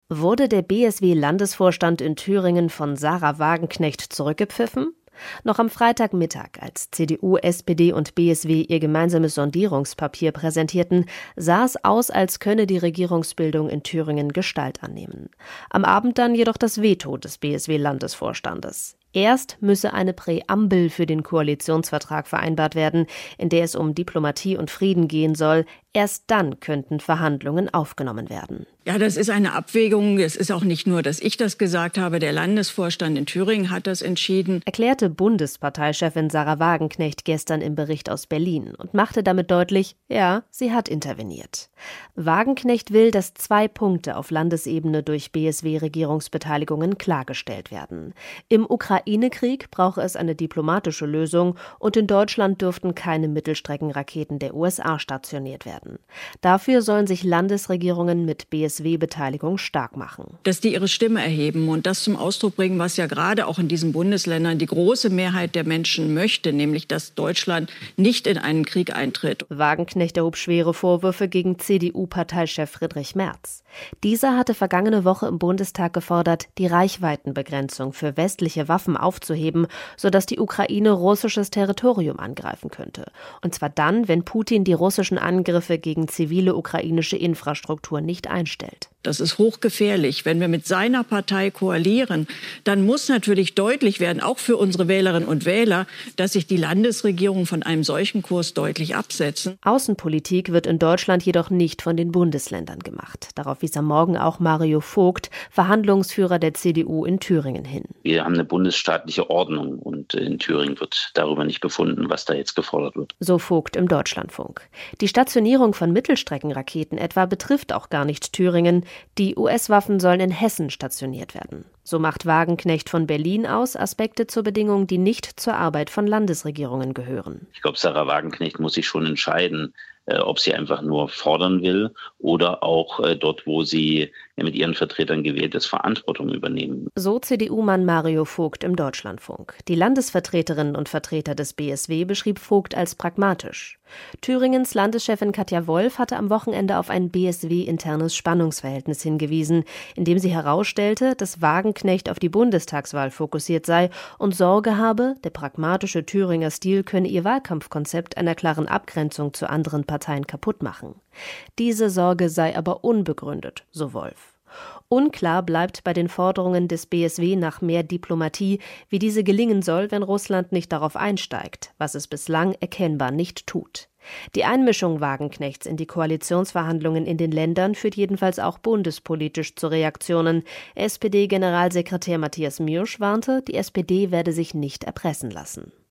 Wurde der BSW-Landesvorstand in Thüringen von Sahra Wagenknecht zurückgepfiffen? Noch am Freitagmittag, als CDU, SPD und BSW ihr gemeinsames Sondierungspapier präsentierten, sah es aus, als könne die Regierungsbildung in Thüringen Gestalt annehmen. Am Abend dann jedoch das Veto des BSW-Landesvorstandes. Erst müsse eine Präambel für den Koalitionsvertrag vereinbart werden, in der es um Diplomatie und Frieden gehen soll. Erst dann könnten Verhandlungen aufgenommen werden. Ja, das ist eine Abwägung. Es ist auch nicht nur, dass ich das gesagt habe. Der Landesvorstand in Thüringen hat das entschieden, erklärte Bundesparteichefin Sahra Wagenknecht gestern im Bericht aus Berlin und machte damit deutlich, ja, sie hat interveniert. Wagenknecht will, dass 2 Punkte auf Landesebene durch BSW-Regierungsbeteiligungen klargestellt werden. Im Ukraine-Krieg brauche es eine diplomatische Lösung und in Deutschland dürften keine Mittelstreckenraketen der USA stationiert werden. Dafür sollen sich Landesregierungen mit BSW-Beteiligung stark machen. Dass die ihre Stimme erheben und das zum Ausdruck bringen, was ja gerade auch in diesen Bundesländern die große Mehrheit der Menschen möchte, nämlich dass Deutschland nicht in einen Krieg eintritt. Wagenknecht erhob schwere Vorwürfe gegen CDU-Parteichef Friedrich Merz. Dieser hatte vergangene Woche im Bundestag gefordert, die Reichweitenbegrenzung für westliche Waffen aufzuheben, sodass die Ukraine russisches Territorium angreifen könnte. Und zwar dann, wenn Putin die russischen Angriffe gegen zivile ukrainische Infrastruktur nicht einstellt. Das ist hochgefährlich. Wenn wir mit seiner Partei koalieren, dann muss natürlich deutlich werden, auch für unsere Wählerinnen und Wähler, dass sich die Landesregierungen von einem solchen Kurs deutlich absetzen. Außenpolitik wird in Deutschland jedoch nicht von den Bundesländern gemacht. Darauf wies am Morgen auch Mario Vogt, Verhandlungsführer der CDU in Thüringen, hin. Wir haben eine bundesstaatliche Ordnung und in Thüringen wird darüber nicht befunden, was da jetzt gefordert wird. So Vogt im Deutschlandfunk. Die Stationierung von Mittelstreckenraketen etwa betrifft auch gar nicht Thüringen. Die US-Waffen sollen in Hessen stationiert werden. So macht Wagenknecht von Berlin aus Aspekte zur Bedingung, die nicht zur Arbeit von Landesregierungen gehören. Ich glaube, Sahra Wagenknecht muss sich schon entscheiden, ob sie einfach nur fordern will oder auch dort, wo sie mit ihren Vertretern gewählt ist, Verantwortung übernehmen. So CDU-Mann Mario Vogt im Deutschlandfunk. Die Landesvertreterinnen und Vertreter des BSW beschrieb Vogt als pragmatisch. Thüringens Landeschefin Katja Wolf hatte am Wochenende auf ein BSW-internes Spannungsverhältnis hingewiesen, indem sie herausstellte, dass Wagenknecht auf die Bundestagswahl fokussiert sei und Sorge habe, der pragmatische Thüringer Stil könne ihr Wahlkampfkonzept einer klaren Abgrenzung zu anderen Parteien kaputt machen. Diese Sorge sei aber unbegründet, so Wolf. Unklar bleibt bei den Forderungen des BSW nach mehr Diplomatie, wie diese gelingen soll, wenn Russland nicht darauf einsteigt, was es bislang erkennbar nicht tut. Die Einmischung Wagenknechts in die Koalitionsverhandlungen in den Ländern führt jedenfalls auch bundespolitisch zu Reaktionen. SPD-Generalsekretär Matthias Mürsch warnte, die SPD werde sich nicht erpressen lassen.